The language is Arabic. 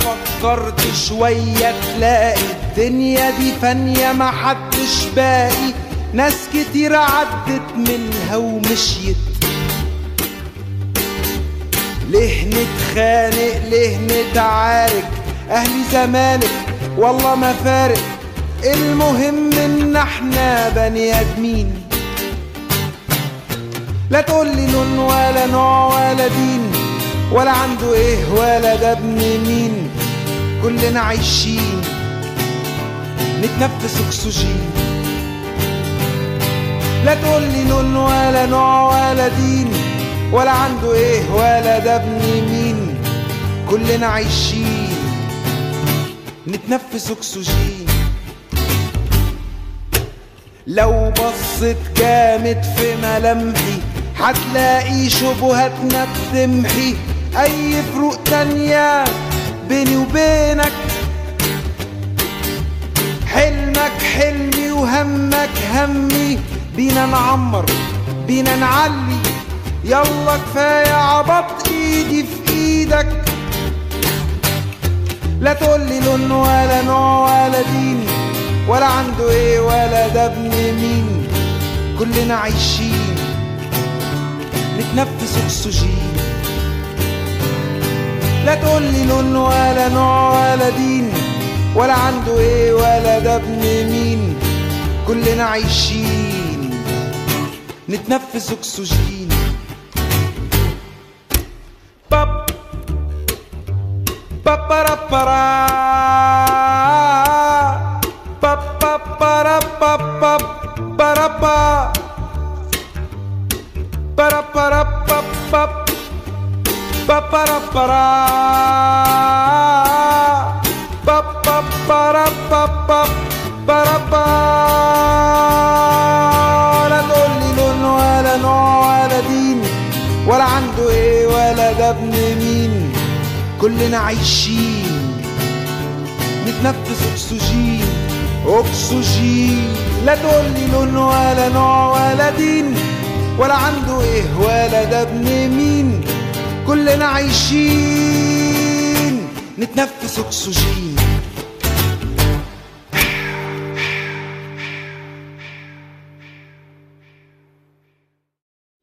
فكرت شوية تلاقي الدنيا دي فانية محدش باقي، ناس كتير عدت منها ومشيت. ليه نتخانق ليه نتعارك، اهلي زمالك والله ما فارق، المهم ان احنا بني ادمين. لا تقولي لون ولا نوع ولا دين ولا عنده ايه ولا ده ابن مين، كلنا عايشين نتنفس اكسجين. لا تقولي لون ولا نوع ولا دين ولا عنده ايه ولا ده ابن مين، كلنا عايشين نتنفس اكسجين. لو بصيت جامد في ملامحي هتلاقي شبهاتنا بتمحي اي فروق تانية بيني وبينك. حلمك حلمي وهمك همي، بينا نعمر بينا نعلي، يلا كفاية عبط ايدي في ايدك. لا تقولي لون ولا نوع ولا دين ولا عنده ايه ولا ده ابن مين، كلنا عايشين نتنفس اكسجين. لا تقولي لون ولا نوع ولا دين ولا عنده ايه ولا ده ابن مين، كلنا عايشين نتنفس اكسجين. باب بابارا بارا باب بابارا باب بارا باب بارا بارا باب باب بابارا بارا باب بابارا باب بارا باب. لا تقولي لون ولا نوع ولا دين ولا عنده ايه ولا ده ابن مين، كلنا عايشين نتنفس اكسجين اكسجين. لا تقولي لون ولا نوع ولا دين ولا عنده ايه ولا ده ابن مين، كلنا عايشين نتنفس اكسجين.